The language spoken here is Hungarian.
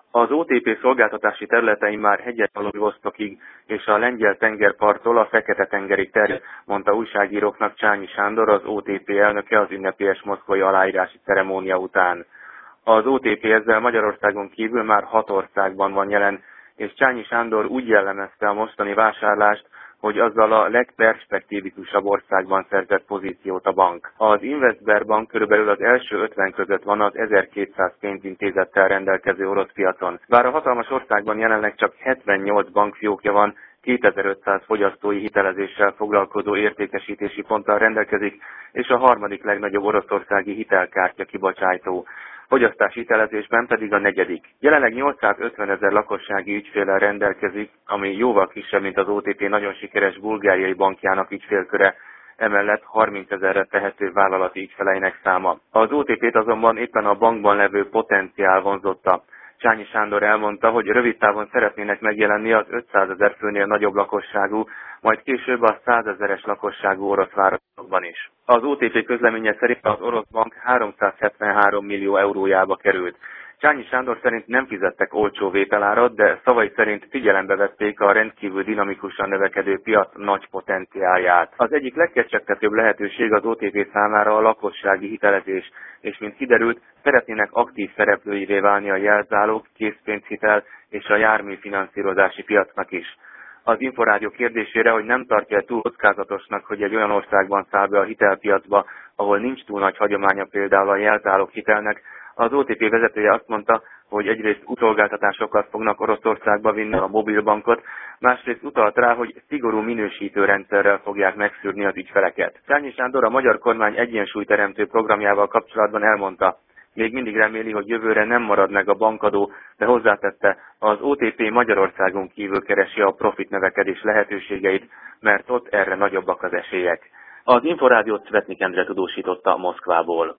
Az OTP szolgáltatási területein már Hegyalja-Vosztokig és a lengyel tengerparttól a Fekete-tengerig terjed, mondta újságíróknak Csányi Sándor, az OTP elnöke az ünnepélyes moszkvai aláírási ceremónia után. Az OTP ezzel Magyarországon kívül már 6 országban van jelen, és Csányi Sándor úgy jellemezte a mostani vásárlást, hogy azzal a legperspektívikusabb országban szerzett pozíciót a bank. Az Investberbank körülbelül az első 50 között van az 1200 pénzintézettel rendelkező orosz piacon. Bár a hatalmas országban jelenleg csak 78 bankfiókja van, 2500 fogyasztói hitelezéssel foglalkozó értékesítési ponttal rendelkezik, és a harmadik legnagyobb oroszországi hitelkártya kibocsátó. Fogyasztási hitelezésben pedig a negyedik. Jelenleg 850 000 lakossági ügyféllel rendelkezik, ami jóval kisebb, mint az OTP nagyon sikeres bulgáriai bankjának ügyfélköre, emellett 30 000-re tehető vállalati ügyfeleinek száma. Az OTP-t azonban éppen a bankban levő potenciál vonzotta. Csányi Sándor elmondta, hogy rövid távon szeretnének megjelenni az 500 000 főnél nagyobb lakosságú, majd később a 100 000-es lakosságú orosz városokban is. Az OTP közleménye szerint az orosz bank 373 millió eurójába került. Csányi Sándor szerint nem fizettek olcsó vételárat, de szavai szerint figyelembe vették a rendkívül dinamikusan növekedő piac nagy potenciálját. Az egyik legkecsegtetőbb lehetőség az OTP számára a lakossági hitelezés, és mint kiderült, szeretnének aktív szereplőivé válni a jelzálók, készpénzhitel és a járműfinanszírozási piacnak is. Az Inforádió kérdésére, hogy nem tartja túl kockázatosnak, hogy egy olyan országban száll be a hitelpiacba, ahol nincs túl nagy hagyománya például a jelzálók hitelnek, az OTP vezetője azt mondta, hogy egyrészt szolgáltatásokat fognak Oroszországba vinni a mobilbankot, másrészt utalt rá, hogy szigorú minősítő rendszerrel fogják megszűrni az ügyfeleket. Csányi Sándor a magyar kormány egyensúlyteremtő programjával kapcsolatban elmondta, még mindig reméli, hogy jövőre nem marad meg a bankadó, de hozzátette, az OTP Magyarországon kívül keresi a profit növekedés lehetőségeit, mert ott erre nagyobbak az esélyek. Az Inforádiót Szvetnik Endre tudósította Moszkvából.